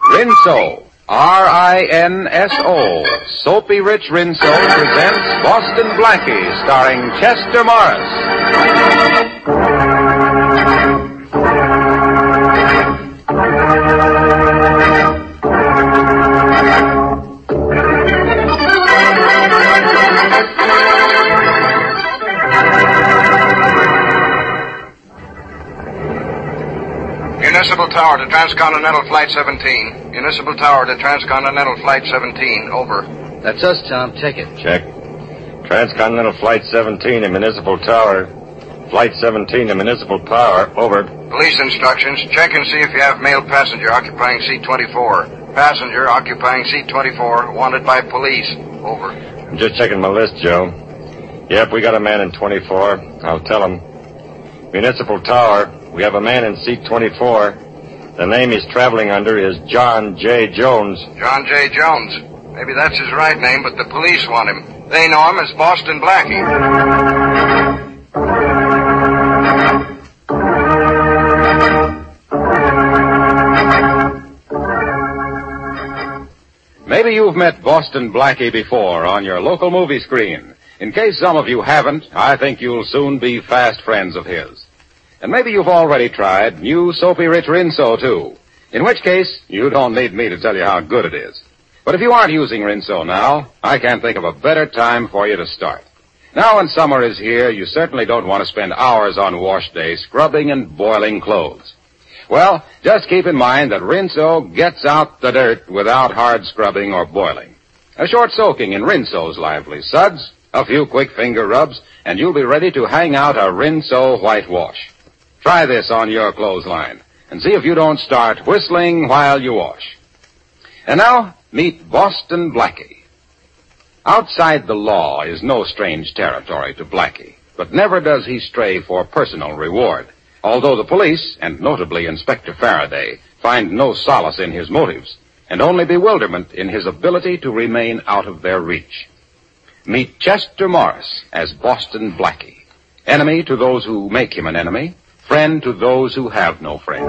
Rinso, R-I-N-S-O, Soapy Rich Rinso presents Boston Blackie, starring Chester Morris. Municipal Tower to Transcontinental Flight 17. Municipal Tower to Transcontinental Flight 17. Over. That's us, Tom. Check it. Check. Transcontinental Flight 17 to Municipal Tower. Flight 17 to Municipal Tower. Over. Police instructions. Check and see if you have male passenger occupying seat 24. Passenger occupying seat 24. Wanted by police. Over. I'm just checking my list, Joe. Yep, we got a man in 24. I'll tell him. Municipal Tower. We have a man in seat 24. The name he's traveling under is John J. Jones. John J. Jones. Maybe that's his right name, but the police want him. They know him as Boston Blackie. Maybe you've met Boston Blackie before on your local movie screen. In case some of you haven't, I think you'll soon be fast friends of his. And maybe you've already tried new Soapy Rich Rinso, too. In which case, you don't need me to tell you how good it is. But if you aren't using Rinso now, I can't think of a better time for you to start. Now when summer is here, you certainly don't want to spend hours on wash day scrubbing and boiling clothes. Well, just keep in mind that Rinso gets out the dirt without hard scrubbing or boiling. A short soaking in Rinso's lively suds, a few quick finger rubs, and you'll be ready to hang out a Rinso whitewash. Try this on your clothesline and see if you don't start whistling while you wash. And now, meet Boston Blackie. Outside the law is no strange territory to Blackie, but never does he stray for personal reward, although the police, and notably Inspector Faraday, find no solace in his motives, and only bewilderment in his ability to remain out of their reach. Meet Chester Morris as Boston Blackie, enemy to those who make him an enemy, friend to those who have no friend.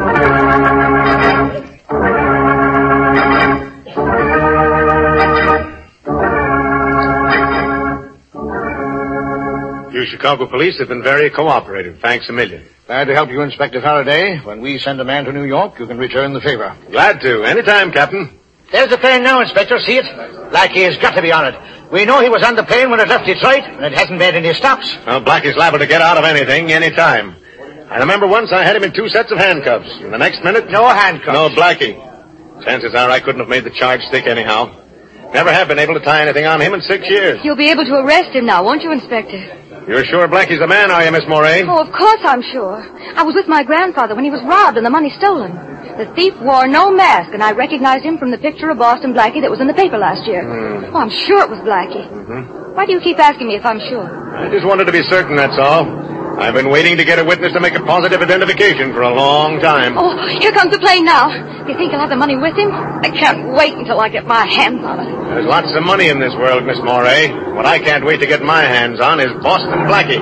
You Chicago police have been very cooperative. Thanks a million. Glad to help you, Inspector Faraday. When we send a man to New York, you can return the favor. Glad to. Anytime, Captain. There's the plane now, Inspector. See it? Blackie has got to be on it. We know he was on the plane when it left Detroit, and it hasn't made any stops. Well, Blackie's liable to get out of anything, anytime. I remember once I had him in 2 sets of handcuffs. And the next minute... No handcuffs. No, Blackie. Chances are I couldn't have made the charge stick anyhow. Never have been able to tie anything on him in 6 years. You'll be able to arrest him now, won't you, Inspector? You're sure Blackie's the man, are you, Miss Moray? Oh, of course I'm sure. I was with my grandfather when he was robbed and the money stolen. The thief wore no mask, and I recognized him from the picture of Boston Blackie that was in the paper last year. Oh, I'm sure it was Blackie. Mm-hmm. Why do you keep asking me if I'm sure? I just wanted to be certain, that's all. I've been waiting to get a witness to make a positive identification for a long time. Oh, here comes the plane now. Do you think he'll have the money with him? I can't wait until I get my hands on it. There's lots of money in this world, Miss Moray. What I can't wait to get my hands on is Boston Blackie.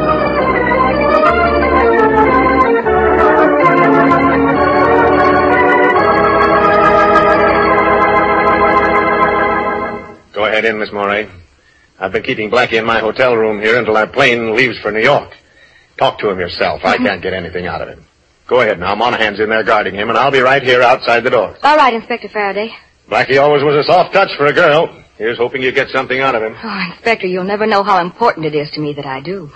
Go ahead in, Miss Moray. I've been keeping Blackie in my hotel room here until our plane leaves for New York. Talk to him yourself. I can't get anything out of him. Go ahead now. Monahan's in there guarding him, and I'll be right here outside the door. All right, Inspector Faraday. Blackie always was a soft touch for a girl. Here's hoping you get something out of him. Oh, Inspector, you'll never know how important it is to me that I do.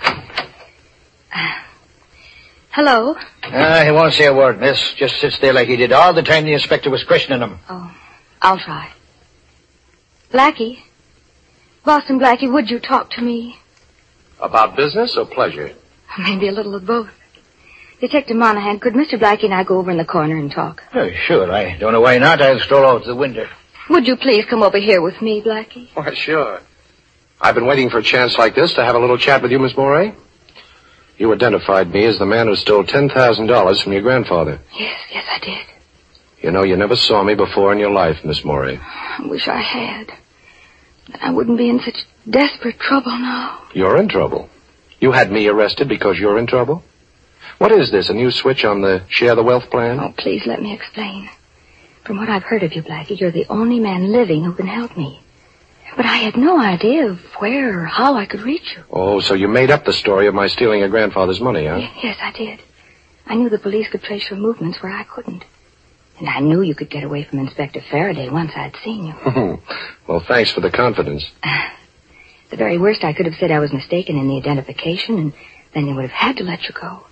Hello? He won't say a word, miss. Just sits there like he did all the time the inspector was questioning him. Oh, I'll try. Blackie? Boston Blackie, would you talk to me? About business or pleasure? Maybe a little of both. Detective Monahan, could Mr. Blackie and I go over in the corner and talk? Oh, sure. I don't know why not. I'll stroll out the window. Would you please come over here with me, Blackie? Why, sure. I've been waiting for a chance like this to have a little chat with you, Miss Moray. You identified me as the man who stole $10,000 from your grandfather. Yes, I did. You know, you never saw me before in your life, Miss Moray. I wish I had. Then I wouldn't be in such desperate trouble now. You're in trouble? You had me arrested because you're in trouble? What is this, a new switch on the Share the Wealth plan? Oh, please let me explain. From what I've heard of you, Blackie, you're the only man living who can help me. But I had no idea of where or how I could reach you. Oh, so you made up the story of my stealing your grandfather's money, huh? Yes, I did. I knew the police could trace your movements where I couldn't. And I knew you could get away from Inspector Faraday once I'd seen you. Well, thanks for the confidence. The very worst, I could have said I was mistaken in the identification, and then they would have had to let you go.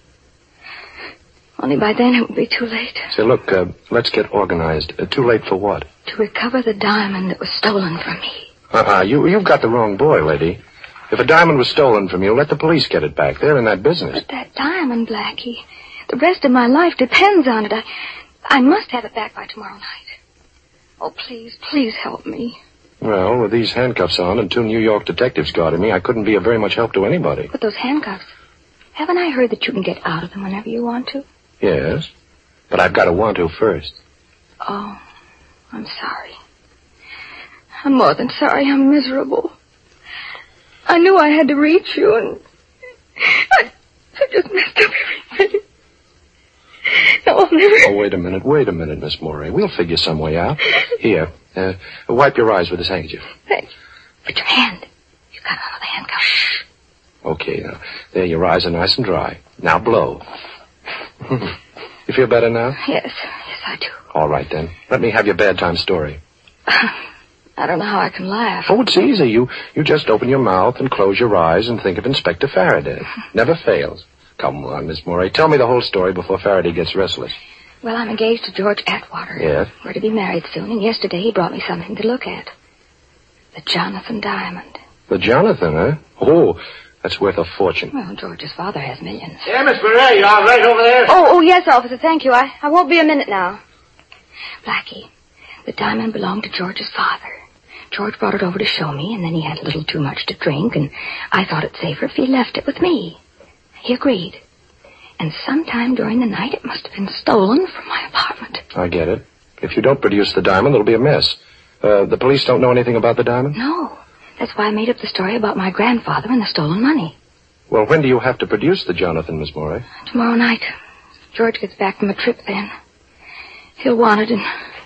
Only by then it would be too late. Say, look, let's get organized. Too late for what? To recover the diamond that was stolen from me. You've got the wrong boy, lady. If a diamond was stolen from you, let the police get it back. They're in that business. But that diamond, Blackie, the rest of my life depends on it. I must have it back by tomorrow night. Oh, please help me. Well, with these handcuffs on and 2 New York detectives guarding me, I couldn't be of very much help to anybody. But those handcuffs, haven't I heard that you can get out of them whenever you want to? Yes, but I've got to want to first. Oh, I'm sorry. I'm more than sorry. I'm miserable. I knew I had to reach you, and I just messed up everything. I'll never... Oh, wait a minute, Miss Morey. We'll figure some way out. Here, wipe your eyes with this handkerchief. Thanks. But your hand. You got another handcuff. Shh. Okay, now, there, your eyes are nice and dry. Now blow. You feel better now? Yes, I do. All right, then. Let me have your bedtime story. I don't know how I can laugh. Oh, it's easy. You just open your mouth and close your eyes and think of Inspector Faraday. Never fails. Come on, Miss Morey. Tell me the whole story before Faraday gets restless. Well, I'm engaged to George Atwater. Yes? We're to be married soon, and yesterday he brought me something to look at. The Jonathan diamond. The Jonathan, huh? Oh, that's worth a fortune. Well, George's father has millions. Yeah, Miss Beret, you all right over there? Oh, yes, officer, thank you. I won't be a minute now. Blackie, the diamond belonged to George's father. George brought it over to show me, and then he had a little too much to drink, and I thought it safer if he left it with me. He agreed. And sometime during the night, it must have been stolen from my apartment. I get it. If you don't produce the diamond, it'll be a mess. The police don't know anything about the diamond? No. That's why I made up the story about my grandfather and the stolen money. Well, when do you have to produce the Jonathan, Miss Morey? Tomorrow night. George gets back from a trip then. He'll want it and...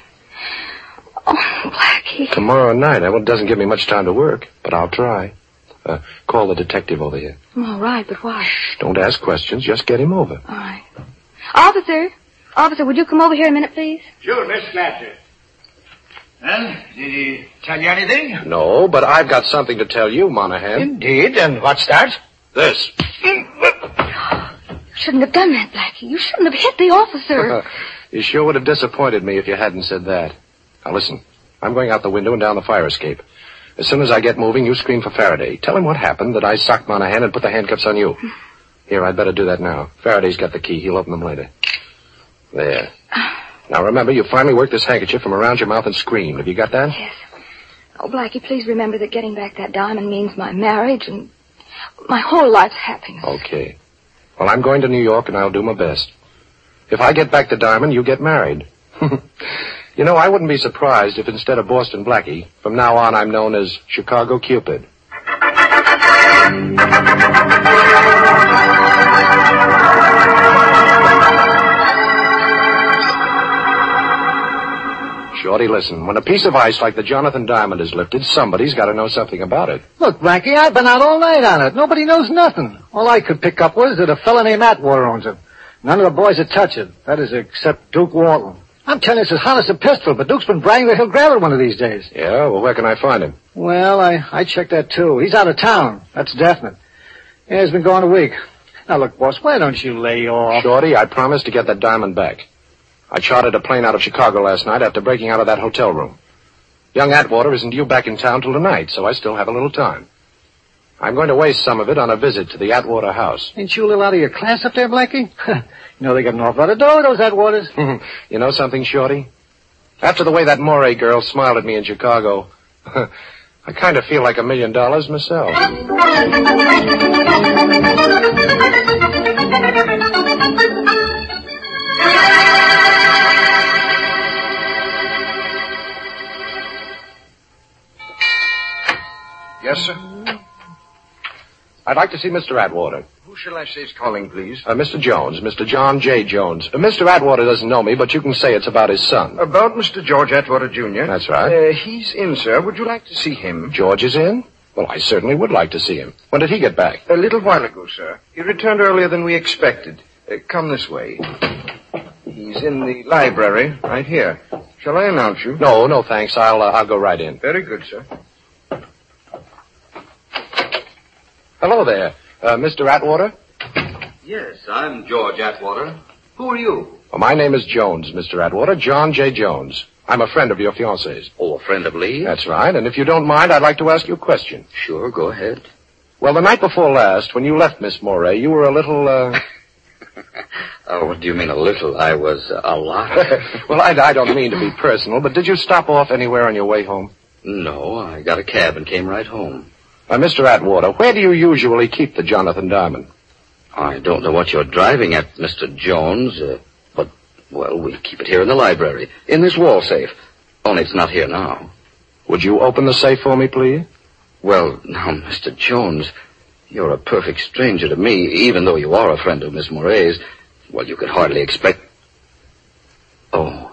Oh, Blackie. Tomorrow night? Well, it doesn't give me much time to work, but I'll try. Call the detective over here. All right, but why? Shh, don't ask questions. Just get him over. All right. Officer, would you come over here a minute, please? Sure, Miss Fletcher. Well, did he tell you anything? No, but I've got something to tell you, Monahan. Indeed, and what's that? This. You shouldn't have done that, Blackie. You shouldn't have hit the officer. You sure would have disappointed me if you hadn't said that. Now listen, I'm going out the window and down the fire escape. As soon as I get moving, you scream for Faraday. Tell him what happened, that I socked Monahan and put the handcuffs on you. Here, I'd better do that now. Faraday's got the key. He'll open them later. There. Now remember, you finally work this handkerchief from around your mouth and scream. Have you got that? Yes. Oh, Blackie, please remember that getting back that diamond means my marriage and my whole life's happiness. Okay. Well, I'm going to New York, and I'll do my best. If I get back the diamond, you get married. You know, I wouldn't be surprised if instead of Boston Blackie, from now on I'm known as Chicago Cupid. Shorty, listen. When a piece of ice like the Jonathan diamond is lifted, somebody's got to know something about it. Look, Blackie, I've been out all night on it. Nobody knows nothing. All I could pick up was that a fella named Atwater owns it. None of the boys would touch it. That is, except Duke Walton. I'm telling you, it's as hot as a pistol, but Duke's been bragging that he'll grab it one of these days. Yeah? Well, where can I find him? Well, I checked that, too. He's out of town. That's definite. Yeah, he's been gone a week. Now, look, boss, why don't you lay off? Shorty, I promised to get that diamond back. I chartered a plane out of Chicago last night after breaking out of that hotel room. Young Atwater isn't due back in town till tonight, so I still have a little time. I'm going to waste some of it on a visit to the Atwater house. Ain't you a little out of your class up there, Blackie? You know they got an awful lot of dough, those Atwaters. You know something, Shorty? After the way that Morey girl smiled at me in Chicago, I kind of feel like $1 million myself. Yes, sir? I'd like to see Mr. Atwater. Who shall I say is calling, please? Mr. Jones, Mr. John J. Jones. Mr. Atwater doesn't know me, but you can say it's about his son. About Mr. George Atwater, Jr.? That's right. He's in, sir. Would you like to see him? George is in? Well, I certainly would like to see him. When did he get back? A little while ago, sir. He returned earlier than we expected. Come this way. He's in the library, right here. Shall I announce you? No, thanks. I'll go right in. Very good, sir. Hello there. Mr. Atwater? Yes, I'm George Atwater. Who are you? Well, my name is Jones, Mr. Atwater. John J. Jones. I'm a friend of your fiancée's. Oh, a friend of Lee? That's right. And if you don't mind, I'd like to ask you a question. Sure, go ahead. Well, the night before last, when you left Miss Moray, you were a little, Oh, what do you mean a little? I was a lot. Well, I don't mean to be personal, but did you stop off anywhere on your way home? No, I got a cab and came right home. Mr. Atwater, where do you usually keep the Jonathan Diamond? I don't know what you're driving at, Mr. Jones, but, well, we keep it here in the library, in this wall safe. Only it's not here now. Would you open the safe for me, please? Well, now, Mr. Jones, you're a perfect stranger to me, even though you are a friend of Miss Moray's. Well, you could hardly expect... Oh.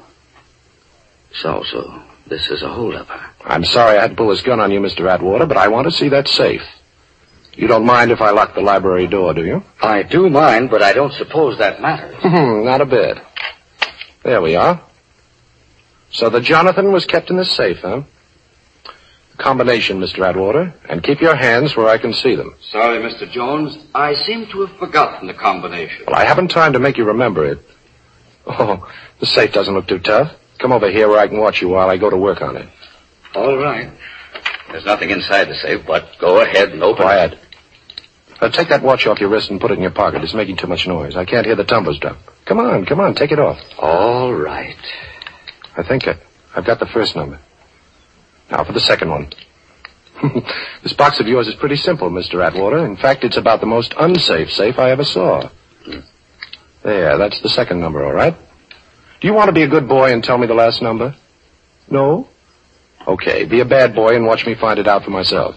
So, this is a holdup. I'm sorry I had to pull this gun on you, Mr. Atwater, but I want to see that safe. You don't mind if I lock the library door, do you? I do mind, but I don't suppose that matters. Not a bit. There we are. So the Jonathan was kept in the safe, huh? Combination, Mr. Atwater, and keep your hands where I can see them. Sorry, Mr. Jones. I seem to have forgotten the combination. Well, I haven't time to make you remember it. Oh, the safe doesn't look too tough. Come over here where I can watch you while I go to work on it. All right. There's nothing inside the safe, but go ahead and open Quiet. it. Take that watch off your wrist and put it in your pocket. It's making too much noise. I can't hear the tumblers drop. Come on, take it off. All right. I think I've got the first number. Now for the second one. This box of yours is pretty simple, Mr. Atwater. In fact, it's about the most unsafe safe I ever saw. There, that's the second number, all right? Do you want to be a good boy and tell me the last number? No? Okay, be a bad boy and watch me find it out for myself.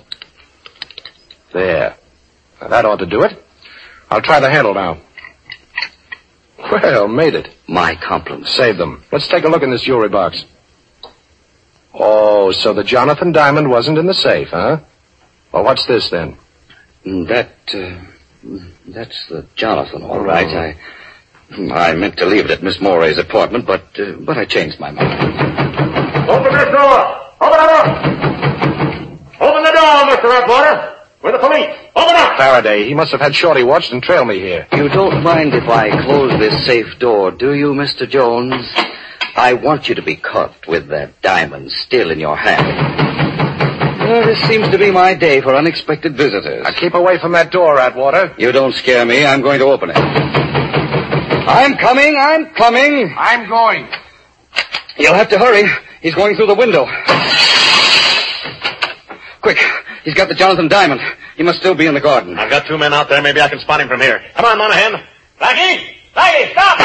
There. Now, that ought to do it. I'll try the handle now. Well, made it. My compliments. Save them. Let's take a look in this jewelry box. Oh, so the Jonathan Diamond wasn't in the safe, huh? Well, what's this, then? That's the Jonathan, all right. I meant to leave it at Miss Moray's apartment, but I changed my mind. Open this door! Open the door! Open the door, Mr. Atwater! We're the police. Open up! Faraday, he must have had Shorty watched and trailed me here. You don't mind if I close this safe door, do you, Mr. Jones? I want you to be caught with that diamond still in your hand. Well, this seems to be my day for unexpected visitors. Now keep away from that door, Atwater. You don't scare me. I'm going to open it. I'm coming. I'm going. You'll have to hurry. He's going through the window. Quick. He's got the Jonathan Diamond. He must still be in the garden. I've got 2 men out there. Maybe I can spot him from here. Come on, Monahan. Blackie! Blackie, stop!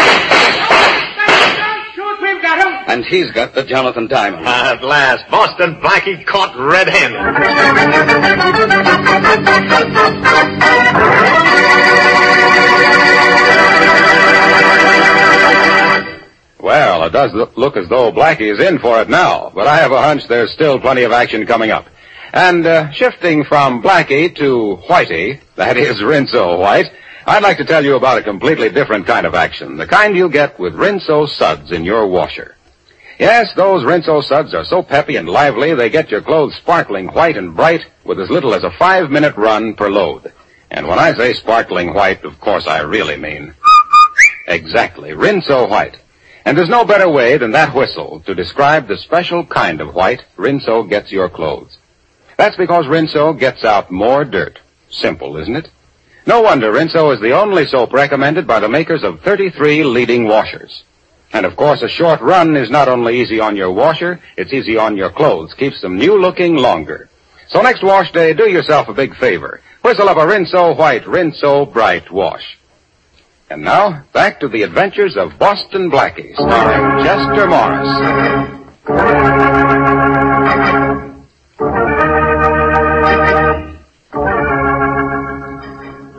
Shoot, we've got him. And he's got the Jonathan Diamond. At last. Boston Blackie caught red-handed. Well, it does look as though Blackie is in for it now, but I have a hunch there's still plenty of action coming up. And shifting from Blackie to Whitey, that is Rinso White, I'd like to tell you about a completely different kind of action, the kind you get with Rinso suds in your washer. Yes, those Rinso suds are so peppy and lively they get your clothes sparkling white and bright with as little as a 5-minute run per load. And when I say sparkling white, of course I really mean exactly, Rinso White. And there's no better way than that whistle to describe the special kind of white Rinso gets your clothes. That's because Rinso gets out more dirt. Simple, isn't it? No wonder Rinso is the only soap recommended by the makers of 33 leading washers. And of course, a short run is not only easy on your washer, it's easy on your clothes, keeps them new looking longer. So next wash day, do yourself a big favor. Whistle up a Rinso White, Rinso Bright wash. And now, back to the adventures of Boston Blackie, starring Chester Morris.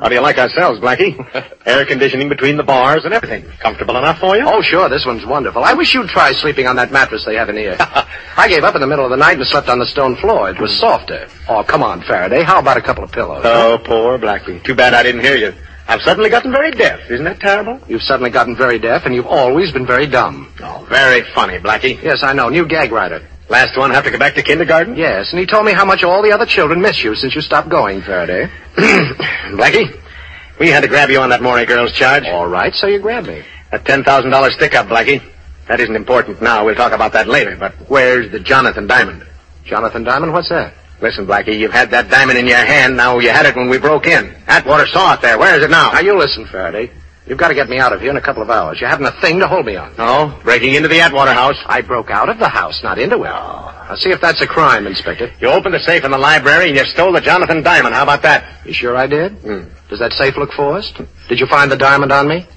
How do you like ourselves, Blackie? Air conditioning between the bars and everything. Comfortable enough for you? Oh, sure, this one's wonderful. I wish you'd try sleeping on that mattress they have in here. I gave up in the middle of the night and slept on the stone floor. It was softer. Oh, come on, Faraday. How about a couple of pillows? Oh, poor Blackie. Too bad I didn't hear you. I've suddenly gotten very deaf. Isn't that terrible? You've suddenly gotten very deaf, and you've always been very dumb. Oh, very funny, Blackie. Yes, I know. New gag writer. Last one have to go back to kindergarten? Yes, and he told me how much all the other children miss you since you stopped going, Faraday. Blackie, we had to grab you on that Morey girl's charge. All right, so you grabbed me. That $10,000 stick-up, Blackie. That isn't important now. We'll talk about that later. But where's the Jonathan Diamond? Jonathan Diamond? What's that? Listen, Blackie, you've had that diamond in your hand. Now you had it when we broke in. Atwater saw it there. Where is it now? Now, you listen, Faraday. You've got to get me out of here in a couple of hours. You haven't a thing to hold me on. No, breaking into the Atwater house. I broke out of the house, not into it. I'll see if that's a crime, Inspector. You opened the safe in the library and you stole the Jonathan Diamond. How about that? You sure I did? Does that safe look forced? Did you find the diamond on me?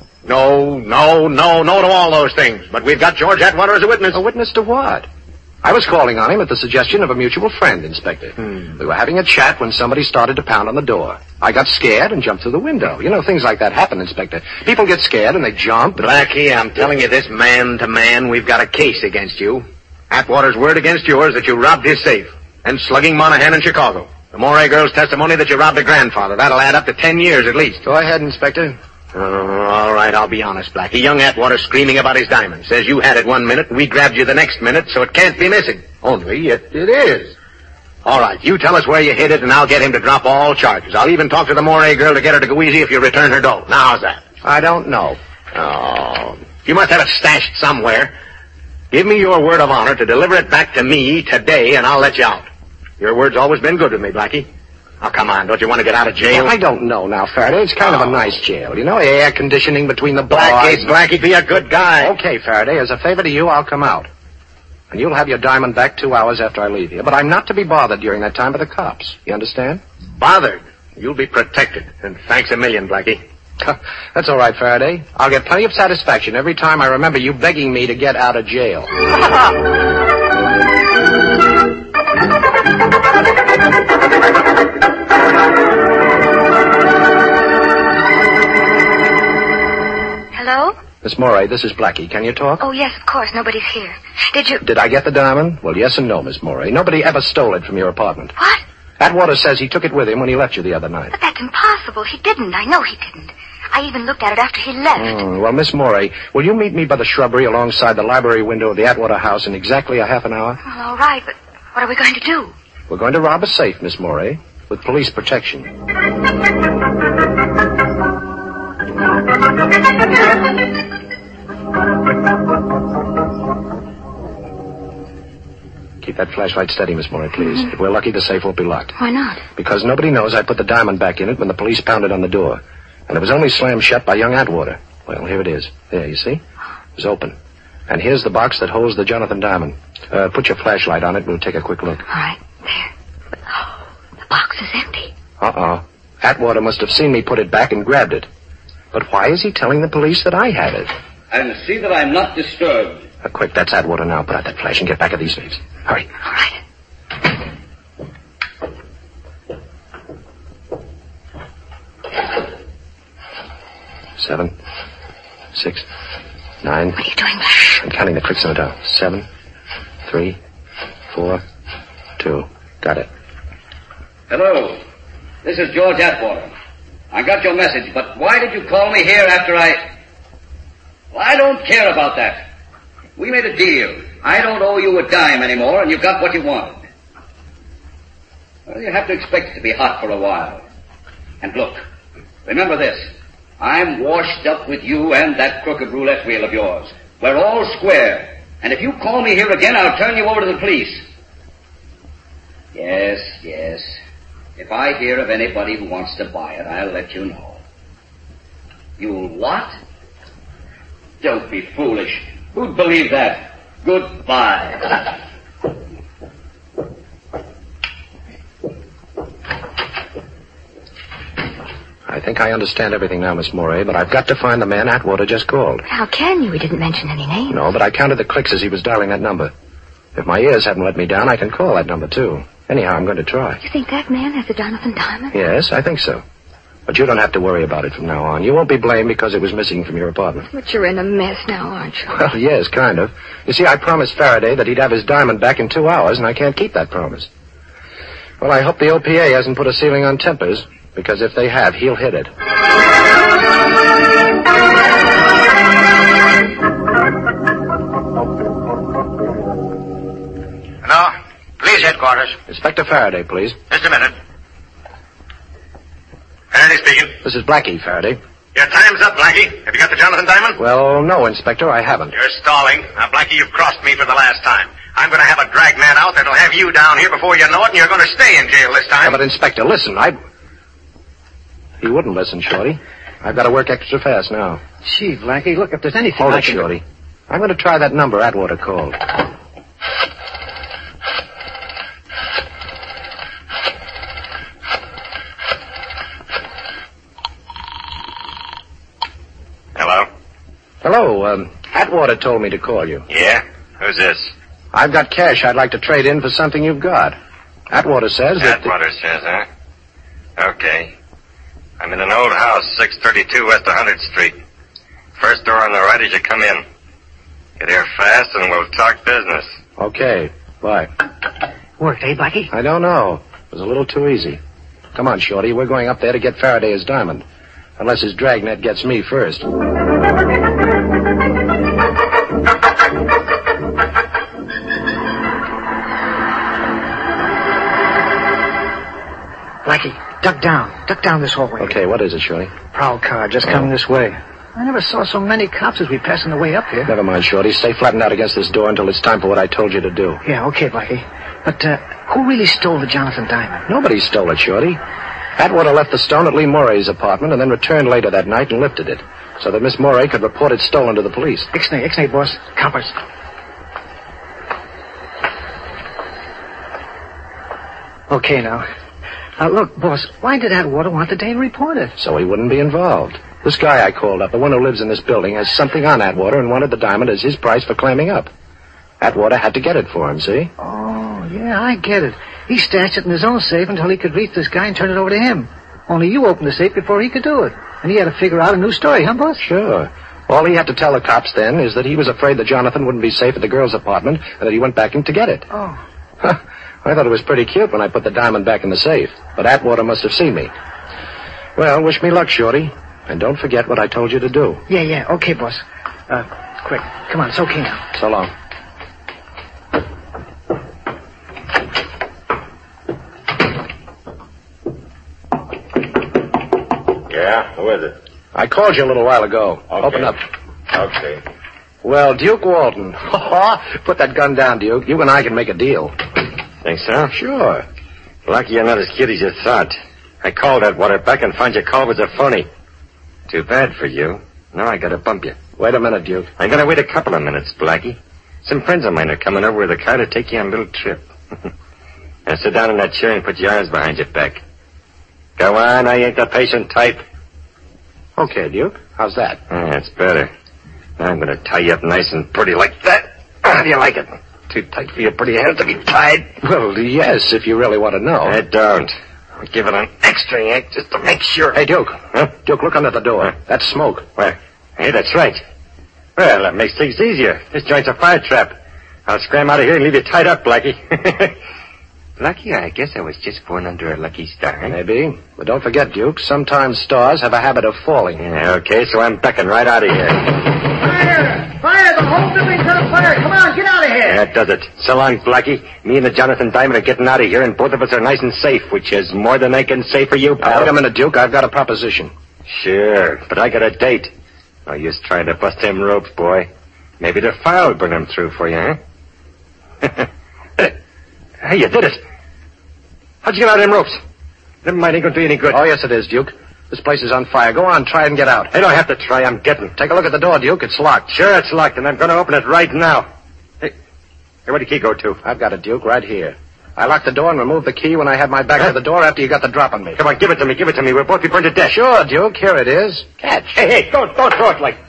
No to all those things. But we've got George Atwater as a witness. A witness to what? I was calling on him at the suggestion of a mutual friend, Inspector. We were having a chat when somebody started to pound on the door. I got scared and jumped through the window. You know, things like that happen, Inspector. People get scared and they jump. Blackie, I'm telling you this man to man, we've got a case against you. Atwater's word against yours that you robbed his safe. And slugging Monahan in Chicago. The Morey girl's testimony that you robbed her grandfather. That'll add up to 10 years at least. Go ahead, Inspector. All right, I'll be honest, Blackie. Young Atwater screaming about his diamond. Says you had it 1 minute and we grabbed you the next minute, so it can't be missing. Only it is. All right, you tell us where you hid it and I'll get him to drop all charges. I'll even talk to the Morey girl to get her to go easy if you return her dough. Now, how's that? I don't know. Oh, you must have it stashed somewhere. Give me your word of honor to deliver it back to me today and I'll let you out. Your word's always been good with me, Blackie. Oh, come on, don't you want to get out of jail? Well, I don't know now, Faraday. It's kind of a nice jail. You know, air conditioning between the bars. Blackie, be a good guy. Okay, Faraday, as a favor to you, I'll come out. And you'll have your diamond back 2 hours after I leave here. But I'm not to be bothered during that time by the cops. You understand? Bothered? You'll be protected. And thanks a million, Blackie. That's all right, Faraday. I'll get plenty of satisfaction every time I remember you begging me to get out of jail. Hello? Miss Morey, this is Blackie. Can you talk? Oh, yes, of course. Nobody's here. Did I get the diamond? Well, yes and no, Miss Morey. Nobody ever stole it from your apartment. What? Atwater says he took it with him when he left you the other night. But that's impossible. He didn't. I know he didn't. I even looked at it after he left. Well, Miss Morey, will you meet me by the shrubbery alongside the library window of the Atwater house in exactly a half an hour? Well, all right, but what are we going to do? We're going to rob a safe, Miss Morey, with police protection. Keep that flashlight steady, Miss Morey, please. If we're lucky, the safe won't be locked. Why not? Because nobody knows I put the diamond back in it when the police pounded on the door. And it was only slammed shut by young Atwater. Well, here it is. There, you see? It was open. And here's the box that holds the Jonathan Diamond. Put your flashlight on it and we'll take a quick look. All right, there. But, the box is empty. Atwater must have seen me put it back and grabbed it. But why is he telling the police that I had it? And see that I'm not disturbed. Quick, that's Atwater now. Put out that flash and get back at these thieves. Hurry. All right. 7, 6, 9. What are you doing, Blackie? I'm counting the clicks on the dial. 7, 3, 4, 2. Got it. Hello. This is George Atwater. I got your message, but why did you call me here after Well, I don't care about that. We made a deal. I don't owe you a dime anymore, and you got what you wanted. Well, you have to expect it to be hot for a while. And look, remember this. I'm washed up with you and that crooked roulette wheel of yours. We're all square. And if you call me here again, I'll turn you over to the police. Yes. If I hear of anybody who wants to buy it, I'll let you know. You'll what? Don't be foolish. Who'd believe that? Goodbye. I think I understand everything now, Miss Morey, but I've got to find the man Atwater just called. How can you? He didn't mention any names. No, but I counted the clicks as he was dialing that number. If my ears haven't let me down, I can call that number, too. Anyhow, I'm going to try. You think that man has the Jonathan Diamond? Yes, I think so. But you don't have to worry about it from now on. You won't be blamed because it was missing from your apartment. But you're in a mess now, aren't you? Well, yes, kind of. You see, I promised Faraday that he'd have his diamond back in 2 hours, and I can't keep that promise. Well, I hope the OPA hasn't put a ceiling on tempers, because if they have, he'll hit it. Hello? Police headquarters. Inspector Faraday, please. Just a minute. Faraday speaking. This is Blackie, Faraday. Your time's up, Blackie. Have you got the Jonathan Diamond? Well, no, Inspector, I haven't. You're stalling. Now, Blackie, you've crossed me for the last time. I'm going to have a dragnet out that'll have you down here before you know it, and you're going to stay in jail this time. Yeah, but, Inspector, listen, He wouldn't listen, Shorty. I've got to work extra fast now. Gee, Blackie, look, if there's anything Hold I it, can do- Shorty. I'm going to try that number Atwater called. Hello? Hello, Atwater told me to call you. Yeah? Who's this? I've got cash I'd like to trade in for something you've got. Atwater says that... Atwater says, huh? Okay. I'm in an old house, 632 West 100th Street. First door on the right as you come in. Get here fast and we'll talk business. Okay, bye. Worked, eh, Blackie? I don't know. It was a little too easy. Come on, Shorty, we're going up there to get Faraday his diamond. Unless his dragnet gets me first. Blackie, duck down. Duck down this hallway. Okay, what is it, Shorty? Prowl car, just coming this way. I never saw so many cops as we pass on the way up here. Never mind, Shorty. Stay flattened out against this door until it's time for what I told you to do. Yeah, okay, Blackie. But, who really stole the Jonathan Diamond? Nobody stole it, Shorty. Atwater left the stone at Lee Moray's apartment and then returned later that night and lifted it, so that Miss Moray could report it stolen to the police. Ixnay, boss. Coppers. Okay, now. Look, boss, why did Atwater want the Daily Reporter? So he wouldn't be involved. This guy I called up, the one who lives in this building, has something on Atwater and wanted the diamond as his price for claiming up. Atwater had to get it for him, see? Oh, yeah, I get it. He stashed it in his own safe until he could reach this guy and turn it over to him. Only you opened the safe before he could do it. And he had to figure out a new story, huh, boss? Sure. All he had to tell the cops then is that he was afraid that Jonathan wouldn't be safe at the girl's apartment and that he went back in to get it. Oh. I thought it was pretty cute when I put the diamond back in the safe, but Atwater must have seen me. Well, wish me luck, Shorty. And don't forget what I told you to do. Yeah, okay, boss. Quick. Come on, it's okay now. So long. Yeah? Who is it? I called you a little while ago. Okay. Open up. Okay. Well, Duke Walton. Put that gun down, Duke. You and I can make a deal. Think so? Sure. Lucky you're not as cute as you thought. I called Atwater back and found your call was a phony. Too bad for you. Now I gotta bump you. Wait a minute, Duke. I gotta wait a couple of minutes, Blackie. Some friends of mine are coming over with a car to take you on a little trip. Now sit down in that chair and put your arms behind your back. Go on, I ain't the patient type. Okay, Duke. How's that? That's better. Now I'm gonna tie you up nice and pretty like that. How do you like it? Too tight for your pretty hands to be tied? Well, yes, if you really want to know. I don't. I'll give it an extra yank just to make sure. Hey, Duke. Huh? Duke, look under the door. That's smoke. Where? Hey, that's right. Well, that makes things easier. This joint's a fire trap. I'll scram out of here and leave you tied up, Blackie. Blackie, I guess I was just born under a lucky star. Maybe. But don't forget, Duke, sometimes stars have a habit of falling. Yeah, okay, so I'm backing right out of here. Fire! The whole building's on fire! Come on, get out of here! That does it. So long, Blackie. Me and the Jonathan Diamond are getting out of here, and both of us are nice and safe, which is more than I can say for you, pal. Wait a minute, Duke. I've got a proposition. Sure, but I got a date. No use trying to bust them ropes, boy. Maybe the fire will bring them through for you, huh? Hey, you did it. How'd you get out of them ropes? Never mind, ain't gonna do you any good. Oh, yes, it is, Duke. This place is on fire. Go on, try and get out. I don't have to try, I'm getting. Take a look at the door, Duke. It's locked. Sure, it's locked, and I'm gonna open it right now. Hey, where'd the key go to? I've got it, Duke, right here. I locked the door and removed the key when I had my back to the door after you got the drop on me. Come on, give it to me. We'll both be burned to death. Sure, Duke. Here it is. Catch. Hey, don't throw it like...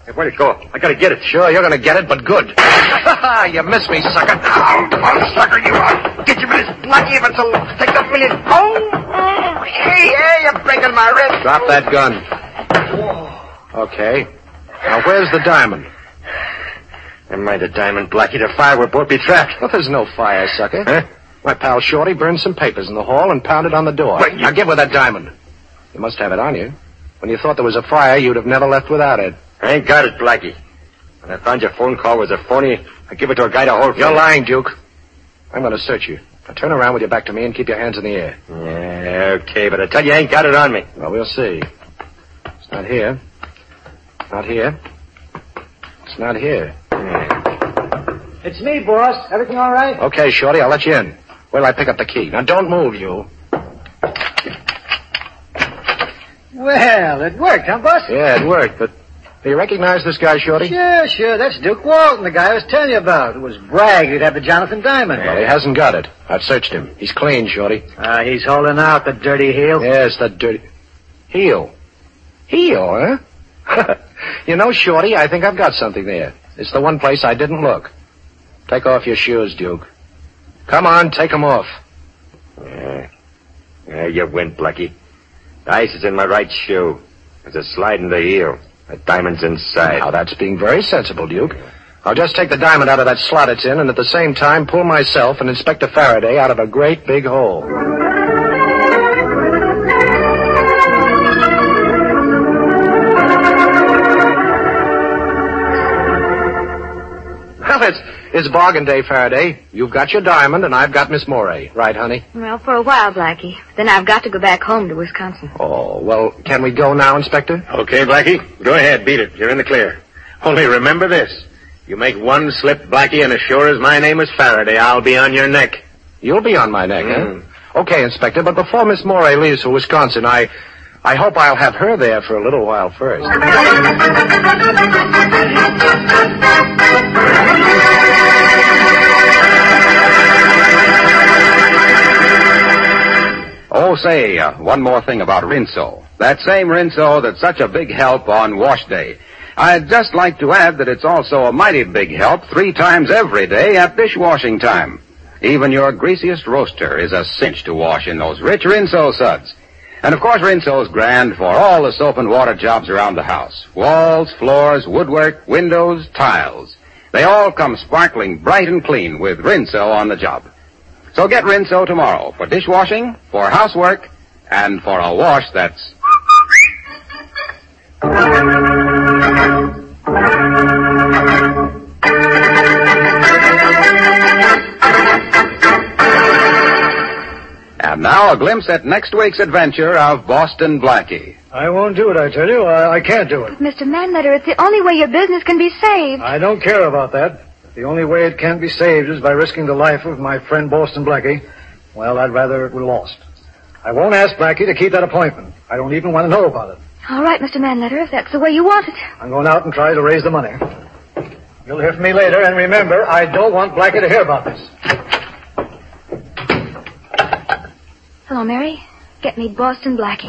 Hey, where'd it go? I gotta get it. Sure, you're gonna get it, but good. You missed me, sucker. Oh, come on, sucker, you are. Get your minutes. Lucky if it's a... Take the million. Oh, hey, you're breaking my wrist. Drop that gun. Okay. Now, where's the diamond? Never mind the diamond, Blackie. The fire will both be trapped. Well, there's no fire, sucker. Huh? My pal Shorty burned some papers in the hall and pounded on the door. Wait, Now, give her that diamond. You must have it on you. When you thought there was a fire, you'd have never left without it. I ain't got it, Blackie. When I found your phone call was a phony, I give it to a guy to hold for You're me. lying, Duke. I'm going to search you. Now, turn around with your back to me and keep your hands in the air. Yeah, okay, but I tell you, I ain't got it on me. Well, we'll see. It's not here. It's not here. It's not here. It's me, boss. Everything all right? Okay, Shorty, I'll let you in. Wait till I pick up the key. Now, don't move, you. Well, it worked, huh, boss? Yeah, it worked, but do you recognize this guy, Shorty? Sure. That's Duke Walton, the guy I was telling you about. It was bragged he'd have the Jonathan Diamond. Well, he hasn't got it. I've searched him. He's clean, Shorty. He's holding out, the dirty heel. Yes, the dirty... Heel. Heel, huh? You know, Shorty, I think I've got something there. It's the one place I didn't look. Take off your shoes, Duke. Come on, take them off. Yeah, you win, Blackie. The ice is in my right shoe. There's a slide in the heel. The diamond's inside. Now, that's being very sensible, Duke. I'll just take the diamond out of that slot it's in and at the same time pull myself and Inspector Faraday out of a great big hole. Well, it's bargain day, Faraday. You've got your diamond and I've got Miss Morey. Right, honey? Well, for a while, Blackie. Then I've got to go back home to Wisconsin. Oh, well, can we go now, Inspector? Okay, Blackie. Go ahead, beat it. You're in the clear. Only remember this. You make one slip, Blackie, and as sure as my name is Faraday, I'll be on your neck. You'll be on my neck, huh? Okay, Inspector, but before Miss Morey leaves for Wisconsin, I hope I'll have her there for a little while first. Oh, say, one more thing about Rinso. That same Rinso that's such a big help on wash day. I'd just like to add that it's also a mighty big help 3 times every day at dishwashing time. Even your greasiest roaster is a cinch to wash in those rich Rinso suds. And of course, Rinso's grand for all the soap and water jobs around the house. Walls, floors, woodwork, windows, tiles. They all come sparkling bright and clean with Rinso on the job. So get Rinso tomorrow for dishwashing, for housework, and for a wash that's... And now a glimpse at next week's adventure of Boston Blackie. I won't do it, I tell you. I can't do it. Mr. Manletter, it's the only way your business can be saved. I don't care about that. The only way it can be saved is by risking the life of my friend Boston Blackie. Well, I'd rather it were lost. I won't ask Blackie to keep that appointment. I don't even want to know about it. All right, Mr. Manletter, if that's the way you want it. I'm going out and try to raise the money. You'll hear from me later, and remember, I don't want Blackie to hear about this. Hello, Mary. Get me Boston Blackie.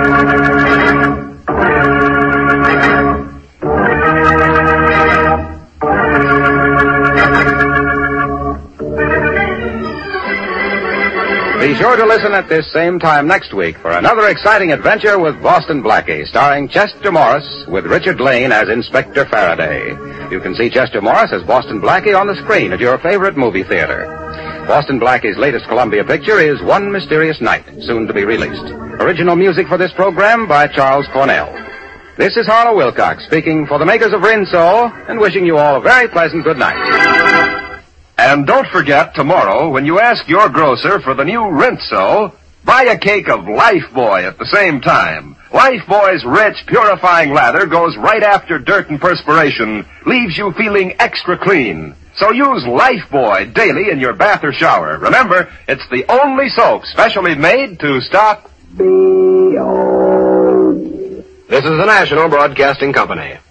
Be sure to listen at this same time next week for another exciting adventure with Boston Blackie, starring Chester Morris with Richard Lane as Inspector Faraday. You can see Chester Morris as Boston Blackie on the screen at your favorite movie theater. Boston Blackie's latest Columbia picture is One Mysterious Night, soon to be released. Original music for this program by Charles Cornell. This is Harlow Wilcox speaking for the makers of Rinso and wishing you all a very pleasant good night. And don't forget, tomorrow, when you ask your grocer for the new Rinso, buy a cake of Lifebuoy at the same time. Lifebuoy's rich, purifying lather goes right after dirt and perspiration, leaves you feeling extra clean. So use Lifebuoy daily in your bath or shower. Remember, it's the only soap specially made to stop... This is the National Broadcasting Company.